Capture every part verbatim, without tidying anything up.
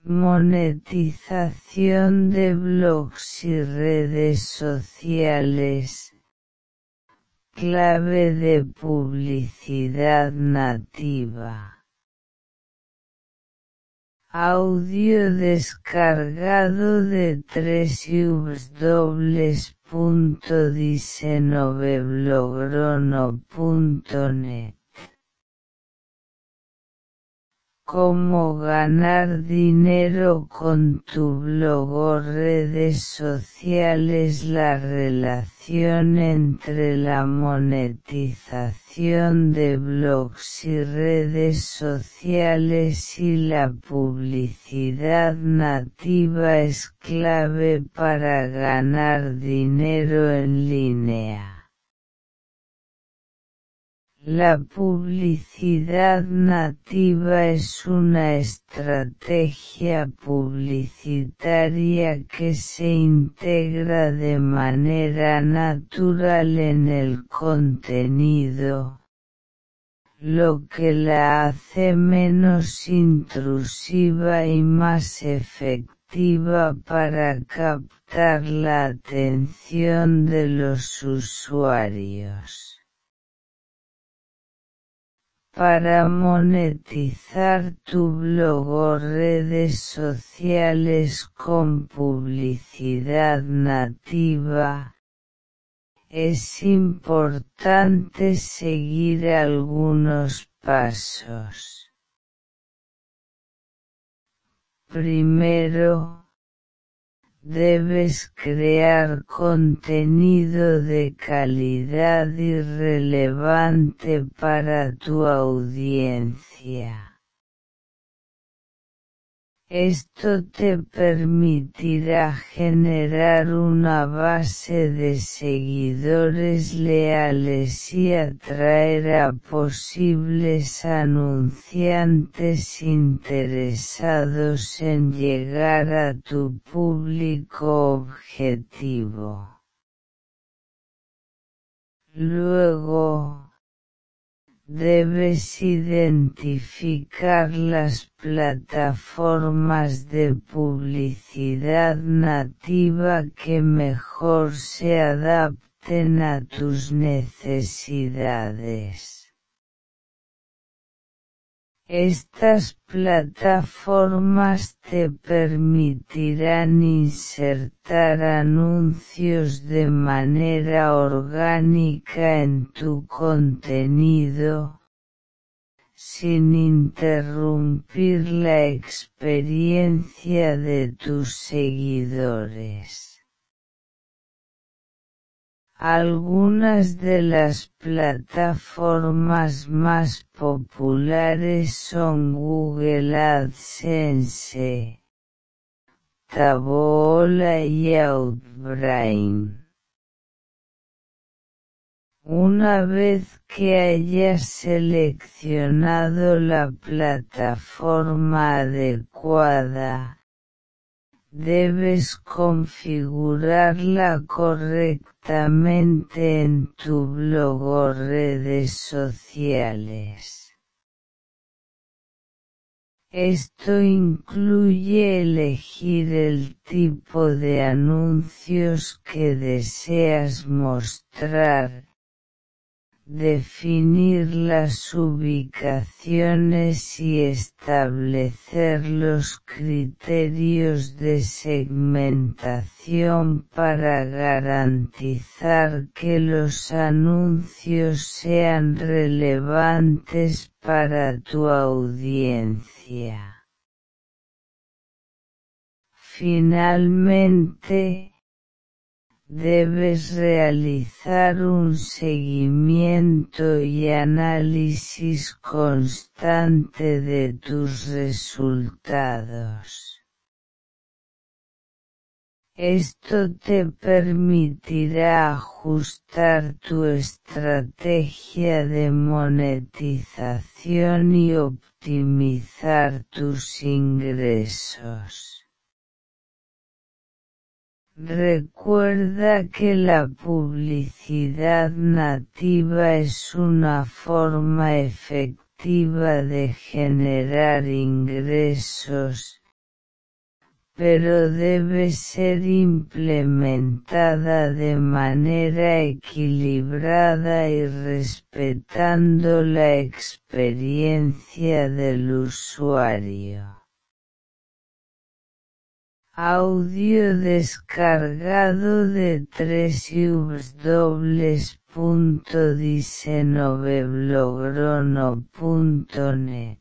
Monetización de blogs y redes sociales. Clave de publicidad nativa. Audio descargado de w w w punto diseñoveblogro punto net. Cómo ganar dinero con tu blog o redes sociales. La relación entre la monetización de blogs y redes sociales y la publicidad nativa es clave para ganar dinero en línea. La publicidad nativa es una estrategia publicitaria que se integra de manera natural en el contenido, lo que la hace menos intrusiva y más efectiva para captar la atención de los usuarios. Para monetizar tu blog o redes sociales con publicidad nativa, es importante seguir algunos pasos. Primero, debes crear contenido de calidad y relevante para tu audiencia. Esto te permitirá generar una base de seguidores leales y atraer a posibles anunciantes interesados en llegar a tu público objetivo. Luego, debes identificar las plataformas de publicidad nativa que mejor se adapten a tus necesidades. Estas plataformas te permitirán insertar anuncios de manera orgánica en tu contenido, sin interrumpir la experiencia de tus seguidores. Algunas de las plataformas más populares son Google AdSense, Taboola y Outbrain. Una vez que hayas seleccionado la plataforma adecuada, debes configurarla correctamente en tu blog o redes sociales. Esto incluye elegir el tipo de anuncios que deseas mostrar, definir las ubicaciones y establecer los criterios de segmentación para garantizar que los anuncios sean relevantes para tu audiencia. Finalmente, debes realizar un seguimiento y análisis constante de tus resultados. Esto te permitirá ajustar tu estrategia de monetización y optimizar tus ingresos. Recuerda que la publicidad nativa es una forma efectiva de generar ingresos, pero debe ser implementada de manera equilibrada y respetando la experiencia del usuario. Audio descargado de doble u doble u doble u punto diseñovelogrono punto net.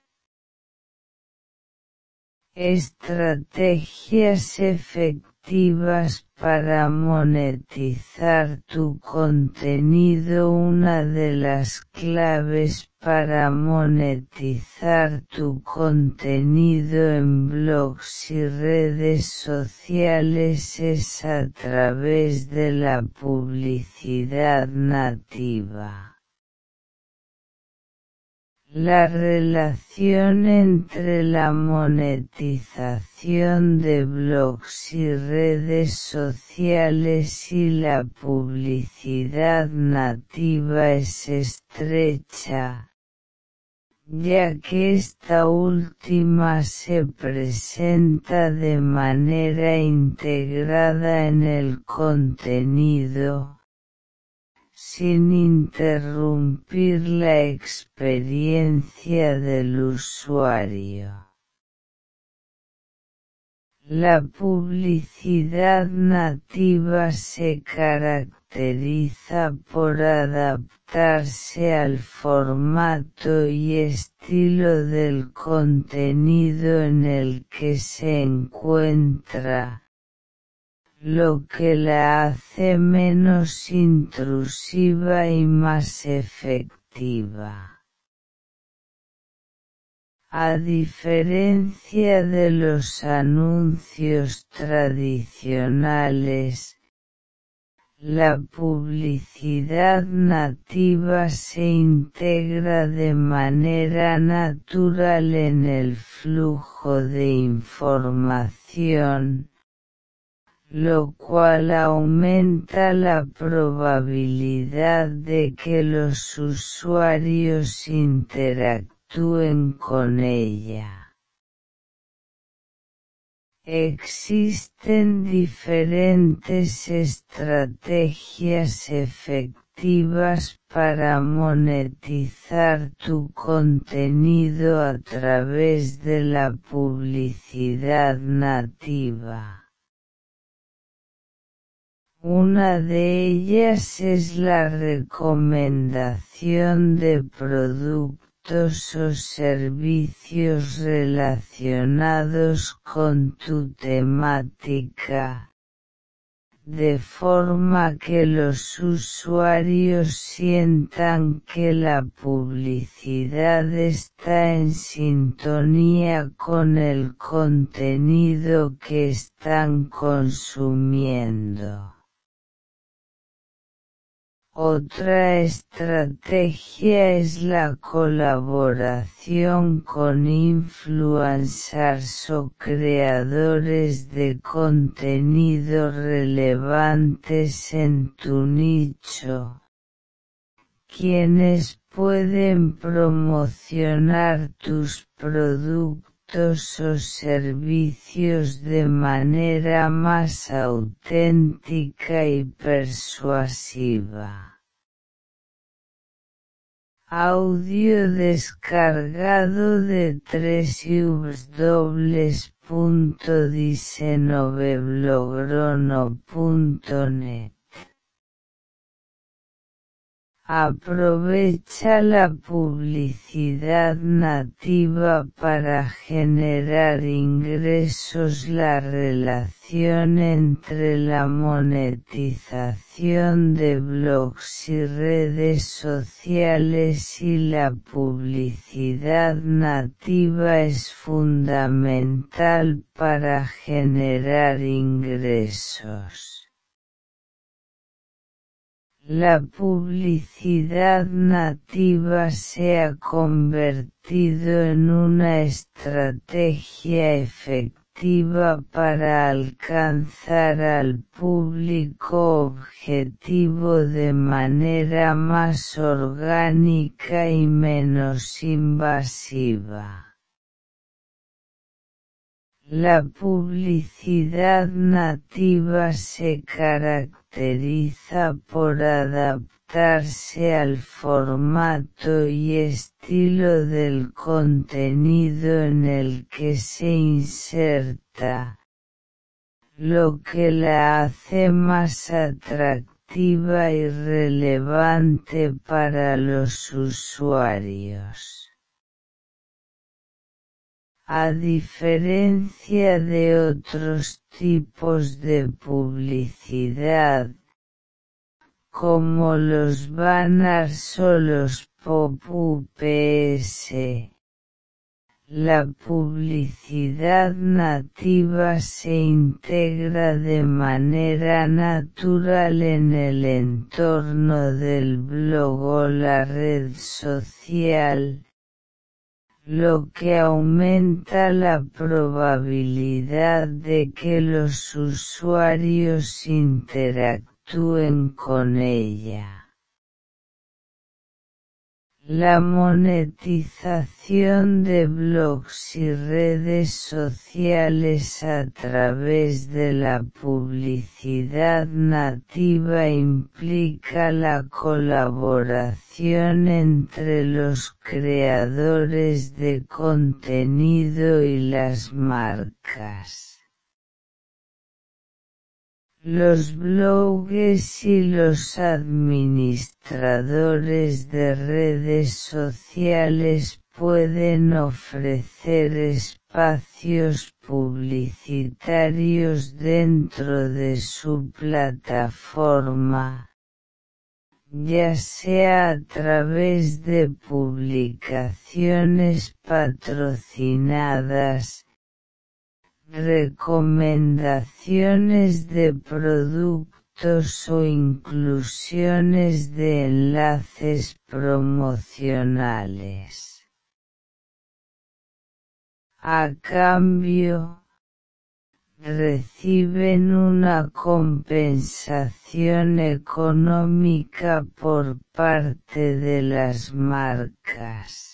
Estrategias efectivas para monetizar tu contenido. Una de las claves para monetizar tu contenido en blogs y redes sociales es a través de la publicidad nativa. La relación entre la monetización de blogs y redes sociales y la publicidad nativa es estrecha, ya que esta última se presenta de manera integrada en el contenido, sin interrumpir la experiencia del usuario. La publicidad nativa se caracteriza por adaptarse al formato y estilo del contenido en el que se encuentra, lo que la hace menos intrusiva y más efectiva. A diferencia de los anuncios tradicionales, la publicidad nativa se integra de manera natural en el flujo de información, lo cual aumenta la probabilidad de que los usuarios interactúen con ella. Existen diferentes estrategias efectivas para monetizar tu contenido a través de la publicidad nativa. Una de ellas es la recomendación de productos o servicios relacionados con tu temática, de forma que los usuarios sientan que la publicidad está en sintonía con el contenido que están consumiendo. Otra estrategia es la colaboración con influencers o creadores de contenido relevantes en tu nicho, quienes pueden promocionar tus productos o servicios de manera más auténtica y persuasiva. Audio descargado de doble u doble u doble u punto diseñovelogrono punto net. Aprovecha la publicidad nativa para generar ingresos. La relación entre la monetización de blogs y redes sociales y la publicidad nativa es fundamental para generar ingresos. La publicidad nativa se ha convertido en una estrategia efectiva para alcanzar al público objetivo de manera más orgánica y menos invasiva. La publicidad nativa se caracteriza por adaptarse al formato y estilo del contenido en el que se inserta, lo que la hace más atractiva y relevante para los usuarios. A diferencia de otros tipos de publicidad, como los banners o los pop-ups, la publicidad nativa se integra de manera natural en el entorno del blog o la red social, lo que aumenta la probabilidad de que los usuarios interactúen con ella. La monetización de blogs y redes sociales a través de la publicidad nativa implica la colaboración entre los creadores de contenido y las marcas. Los bloggers y los administradores de redes sociales pueden ofrecer espacios publicitarios dentro de su plataforma, ya sea a través de publicaciones patrocinadas, recomendaciones de productos o inclusiones de enlaces promocionales. A cambio, reciben una compensación económica por parte de las marcas.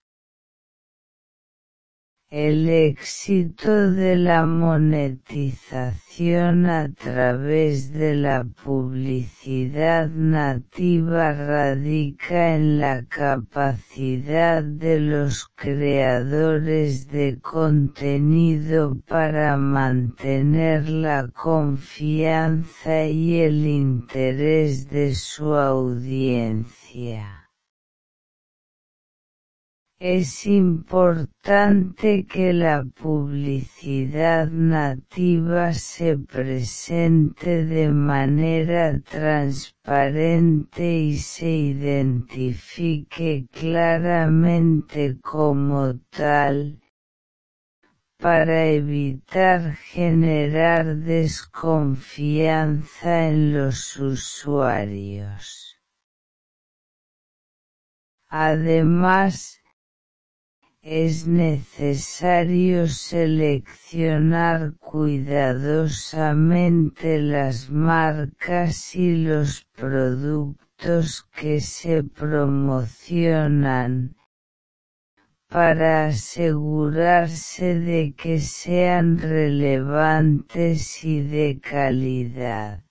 El éxito de la monetización a través de la publicidad nativa radica en la capacidad de los creadores de contenido para mantener la confianza y el interés de su audiencia. Es importante que la publicidad nativa se presente de manera transparente y se identifique claramente como tal, para evitar generar desconfianza en los usuarios. Además, es necesario seleccionar cuidadosamente las marcas y los productos que se promocionan, para asegurarse de que sean relevantes y de calidad.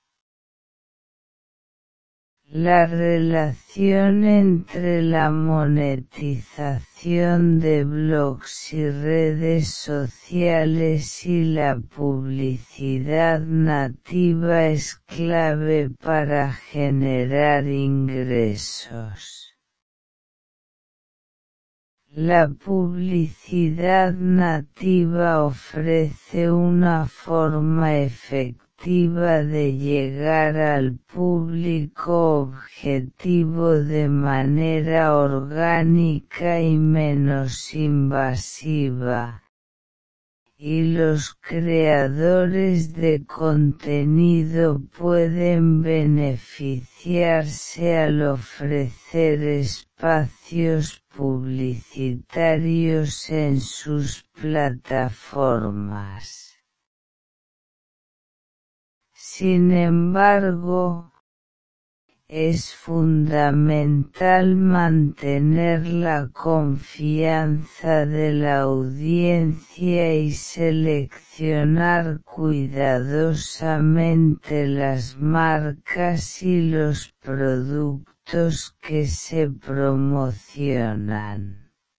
La relación entre la monetización de blogs y redes sociales y la publicidad nativa es clave para generar ingresos. La publicidad nativa ofrece una forma efectiva de llegar al público objetivo de manera orgánica y menos invasiva, y los creadores de contenido pueden beneficiarse al ofrecer espacios publicitarios en sus plataformas. Sin embargo, Es fundamental mantener la confianza de la audiencia y seleccionar cuidadosamente las marcas y los productos que se promocionan.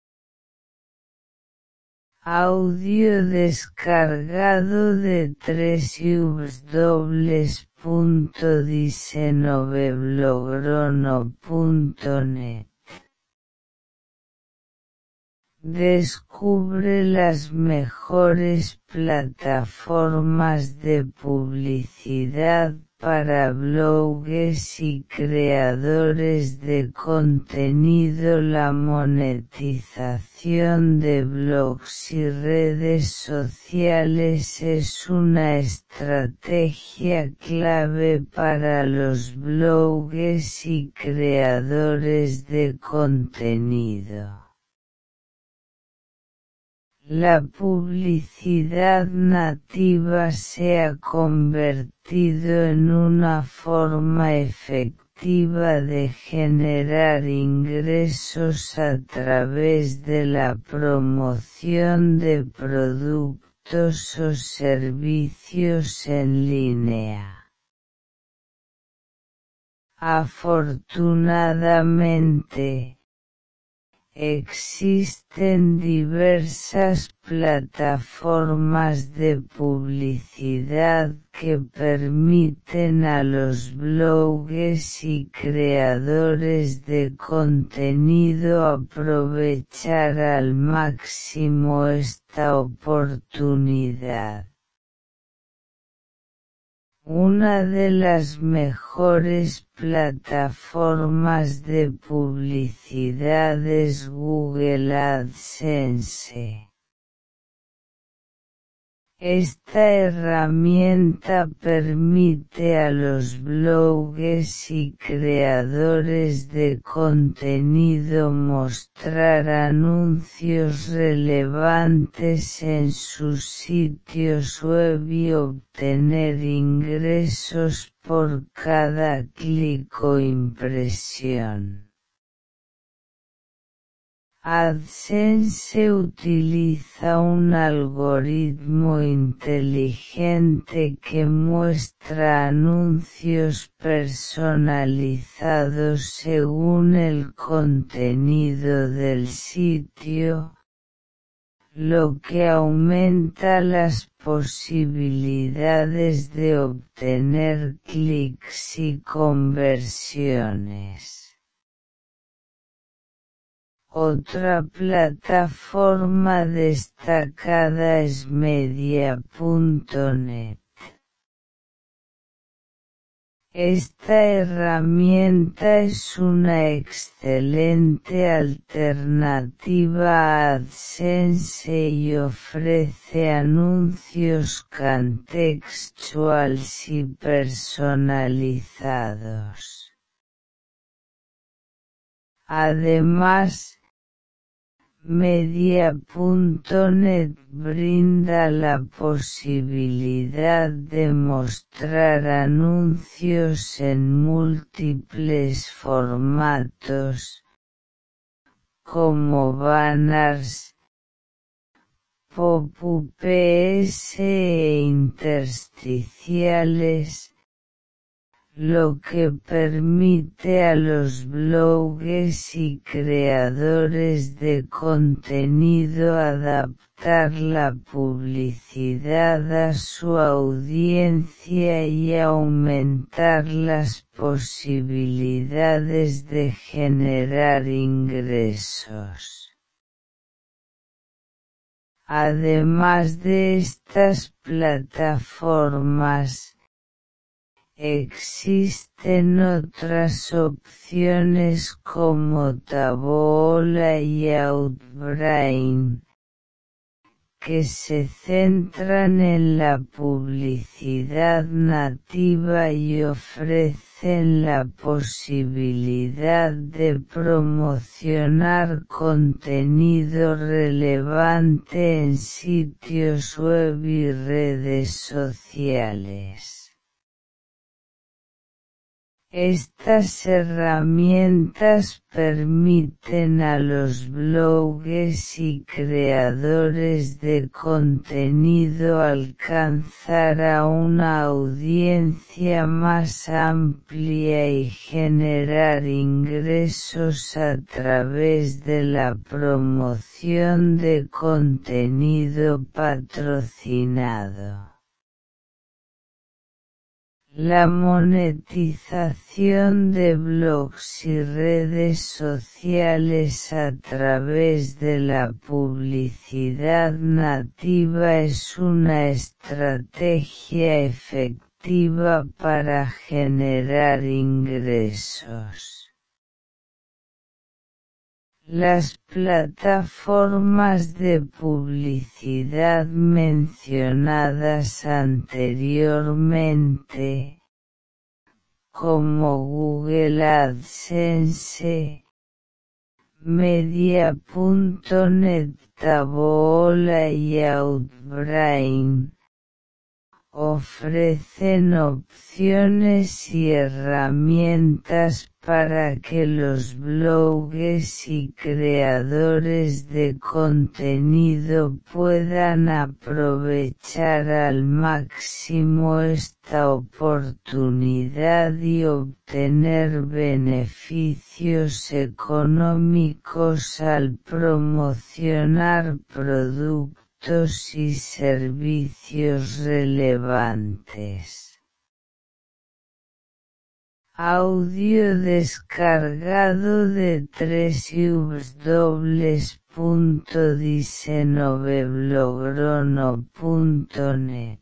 Audio descargado de w w w punto diseñoveblogro punto net. Descubre las mejores plataformas de publicidad para blogs y creadores de contenido. La monetización de blogs y redes sociales es una estrategia clave para los blogs y creadores de contenido. La publicidad nativa se ha convertido en una forma efectiva de generar ingresos a través de la promoción de productos o servicios en línea. Afortunadamente, existen diversas plataformas de publicidad que permiten a los blogs y creadores de contenido aprovechar al máximo esta oportunidad. Una de las mejores plataformas de publicidad es Google AdSense. Esta herramienta permite a los blogs y creadores de contenido mostrar anuncios relevantes en sus sitios web y obtener ingresos por cada clic o impresión. AdSense utiliza un algoritmo inteligente que muestra anuncios personalizados según el contenido del sitio, lo que aumenta las posibilidades de obtener clics y conversiones. Otra plataforma destacada es Media punto net. Esta herramienta es una excelente alternativa a AdSense y ofrece anuncios contextuales y personalizados. Además, Media punto net brinda la posibilidad de mostrar anuncios en múltiples formatos, como banners, pop-ups e intersticiales, lo que permite a los blogs y creadores de contenido adaptar la publicidad a su audiencia y aumentar las posibilidades de generar ingresos. Además de estas plataformas, existen otras opciones como Taboola y Outbrain, que se centran en la publicidad nativa y ofrecen la posibilidad de promocionar contenido relevante en sitios web y redes sociales. Estas herramientas permiten a los bloggers y creadores de contenido alcanzar a una audiencia más amplia y generar ingresos a través de la promoción de contenido patrocinado. La monetización de blogs y redes sociales a través de la publicidad nativa es una estrategia efectiva para generar ingresos. Las plataformas de publicidad mencionadas anteriormente, como Google AdSense, Media punto net, Taboola y Outbrain, ofrecen opciones y herramientas para que los bloggers y creadores de contenido puedan aprovechar al máximo esta oportunidad y obtener beneficios económicos al promocionar productos y servicios relevantes. Audio descargado de w w w punto diecinueve blogrono punto net.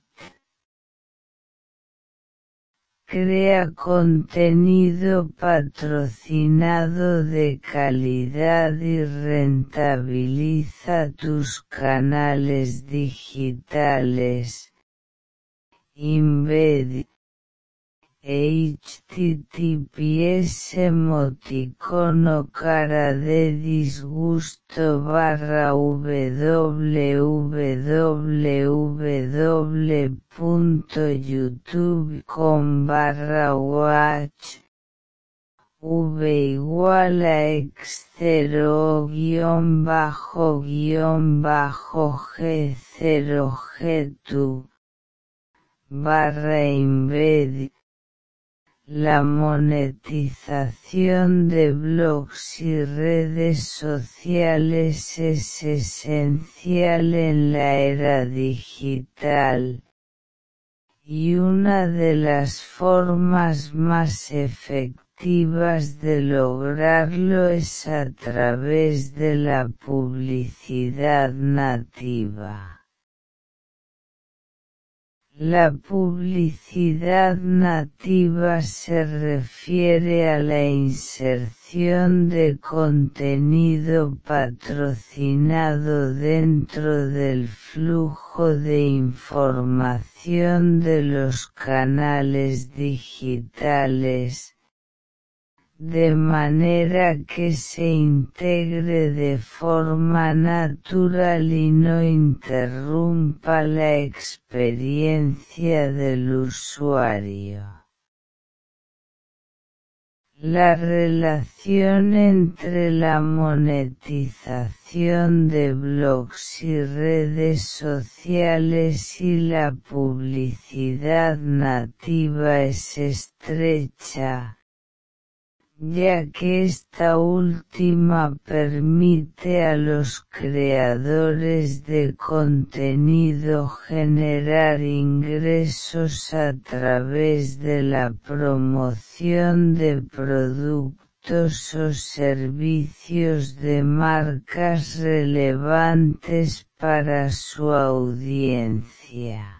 Crea contenido patrocinado de calidad y rentabiliza tus canales digitales. Embed H T T P S emoticono cara de disgusto barra www punto youtube punto com barra watch v igual a x cero guión bajo guión bajo g cero g tu barra embed. La monetización de blogs y redes sociales es esencial en la era digital, y una de las formas más efectivas de lograrlo es a través de la publicidad nativa. La publicidad nativa se refiere a la inserción de contenido patrocinado dentro del flujo de información de los canales digitales, de manera que se integre de forma natural y no interrumpa la experiencia del usuario. La relación entre la monetización de blogs y redes sociales y la publicidad nativa es estrecha, ya que esta última permite a los creadores de contenido generar ingresos a través de la promoción de productos o servicios de marcas relevantes para su audiencia.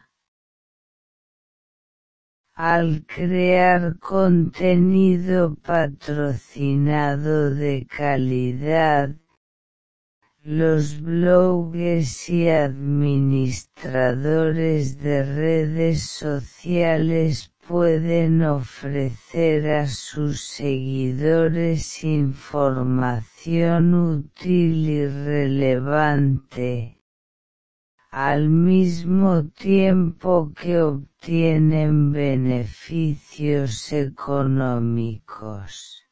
Al crear contenido patrocinado de calidad, los bloggers y administradores de redes sociales pueden ofrecer a sus seguidores información útil y relevante, al mismo tiempo que obtienen beneficios económicos.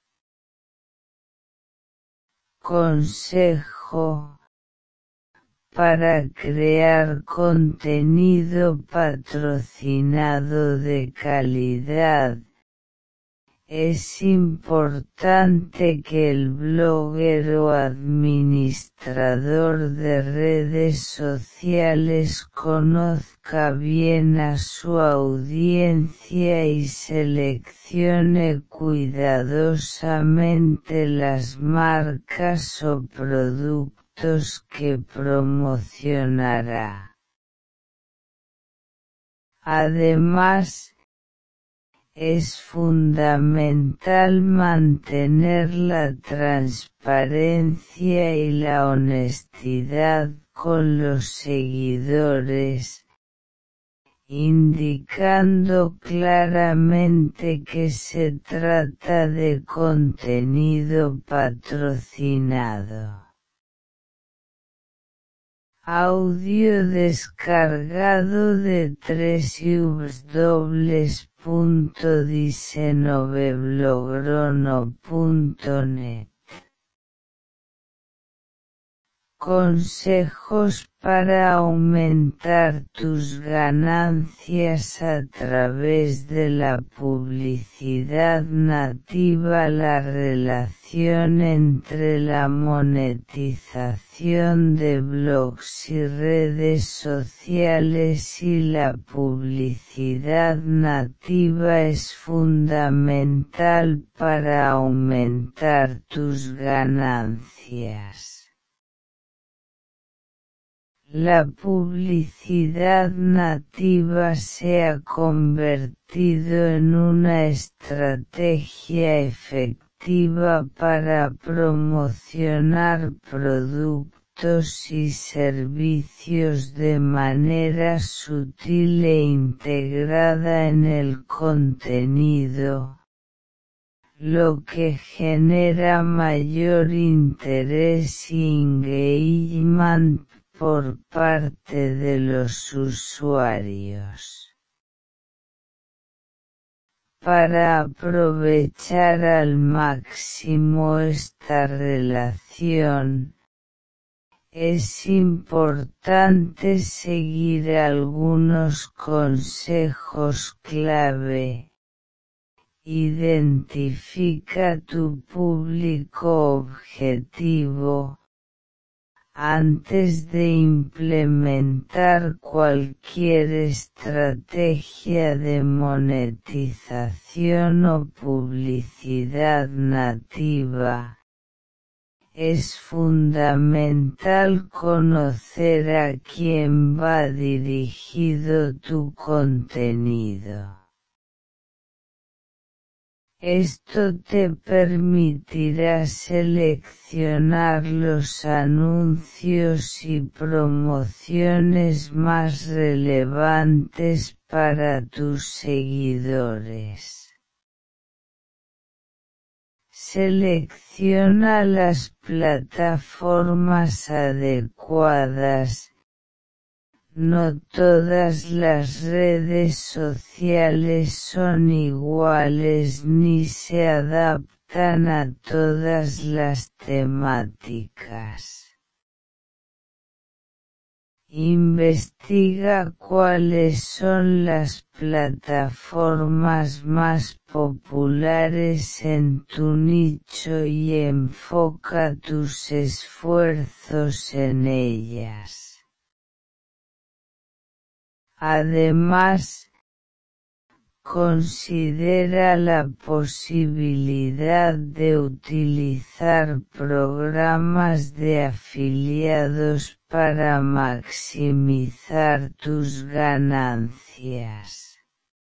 Consejo: para crear contenido patrocinado de calidad, es importante que el blogger o administrador de redes sociales conozca bien a su audiencia y seleccione cuidadosamente las marcas o productos que promocionará. Además, es fundamental mantener la transparencia y la honestidad con los seguidores, indicando claramente que se trata de contenido patrocinado. Audio descargado de w w w punto diseñoveblogro punto net. Consejos para aumentar tus ganancias a través de la publicidad nativa. La relación entre la monetización de blogs y redes sociales y la publicidad nativa es fundamental para aumentar tus ganancias. La publicidad nativa se ha convertido en una estrategia efectiva para promocionar productos y servicios de manera sutil e integrada en el contenido, lo que genera mayor interés y engagement por parte de los usuarios. Para aprovechar al máximo esta relación, es importante seguir algunos consejos clave. Identifica tu público objetivo. Antes de implementar cualquier estrategia de monetización o publicidad nativa, es fundamental conocer a quién va dirigido tu contenido. Esto te permitirá seleccionar los anuncios y promociones más relevantes para tus seguidores. Selecciona las plataformas adecuadas. No todas las redes sociales son iguales ni se adaptan a todas las temáticas. Investiga cuáles son las plataformas más populares en tu nicho y enfoca tus esfuerzos en ellas. Además, considera la posibilidad de utilizar programas de afiliados para maximizar tus ganancias.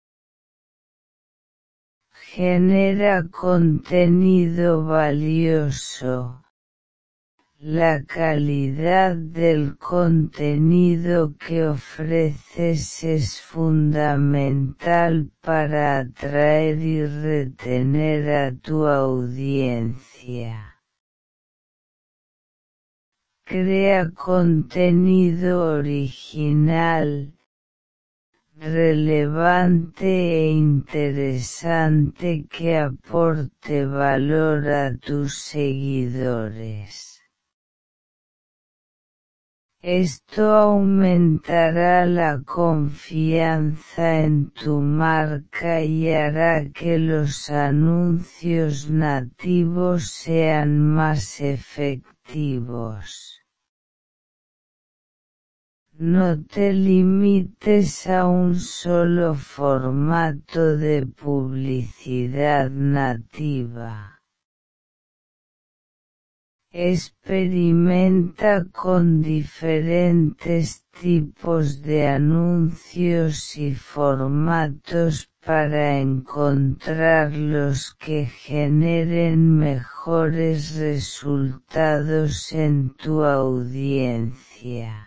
Genera contenido valioso. La calidad del contenido que ofreces es fundamental para atraer y retener a tu audiencia. crea contenido original, relevante e interesante que aporte valor a tus seguidores. Esto aumentará la confianza en tu marca y hará que los anuncios nativos sean más efectivos. No te limites a un solo formato de publicidad nativa. Experimenta con diferentes tipos de anuncios y formatos para encontrar los que generen mejores resultados en tu audiencia.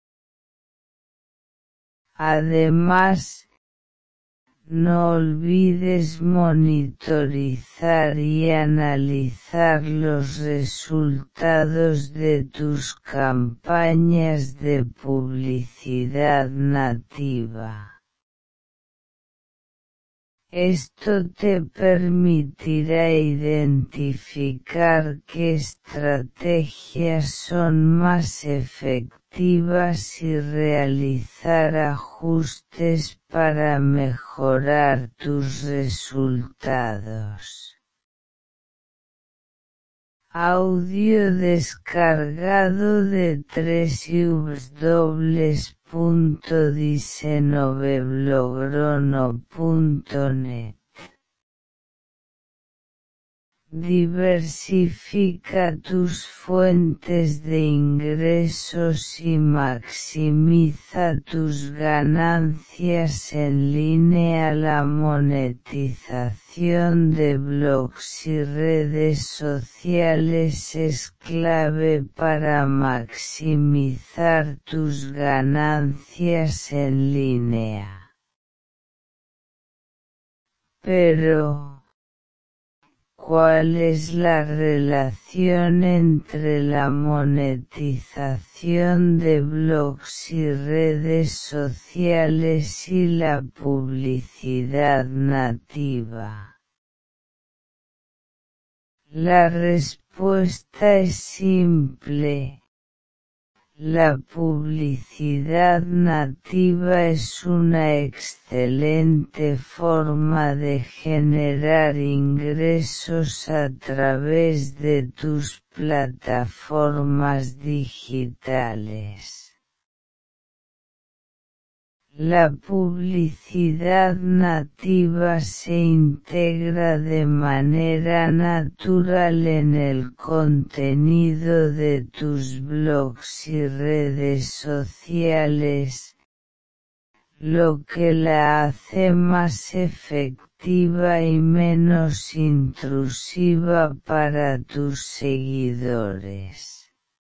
Además, no olvides monitorizar y analizar los resultados de tus campañas de publicidad nativa. Esto te permitirá identificar qué estrategias son más efectivas y realizar ajustes para mejorar tus resultados. Audio descargado de doble u doble u doble u punto diseñovelogrono punto net. Diversifica tus fuentes de ingresos y maximiza tus ganancias en línea. La monetización de blogs y redes sociales es clave para maximizar tus ganancias en línea. Pero, ¿cuál es la relación entre la monetización de blogs y redes sociales y la publicidad nativa? La respuesta es simple. La publicidad nativa es una excelente forma de generar ingresos a través de tus plataformas digitales. La publicidad nativa se integra de manera natural en el contenido de tus blogs y redes sociales, lo que la hace más efectiva y menos intrusiva para tus seguidores.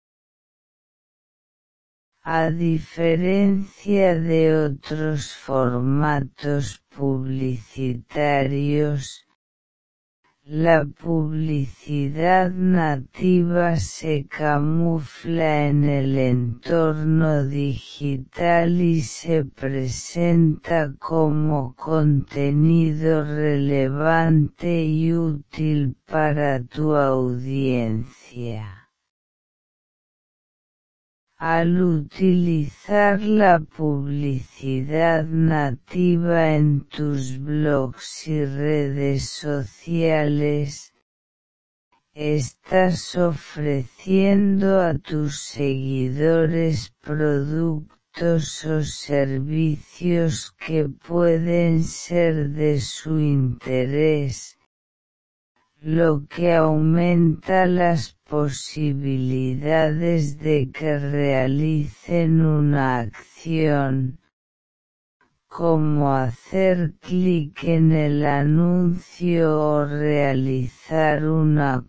A diferencia de otros formatos publicitarios, la publicidad nativa se camufla en el entorno digital y se presenta como contenido relevante y útil para tu audiencia. Al utilizar la publicidad nativa en tus blogs y redes sociales, estás ofreciendo a tus seguidores productos o servicios que pueden ser de su interés, lo que aumenta las posibilidades de que realicen una acción, como hacer clic en el anuncio o realizar una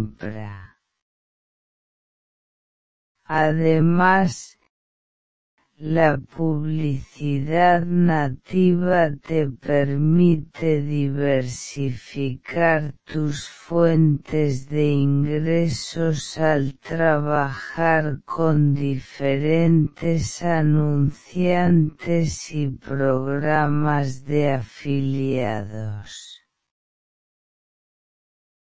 compra. Además, La publicidad nativa te permite diversificar tus fuentes de ingresos al trabajar con diferentes anunciantes y programas de afiliados.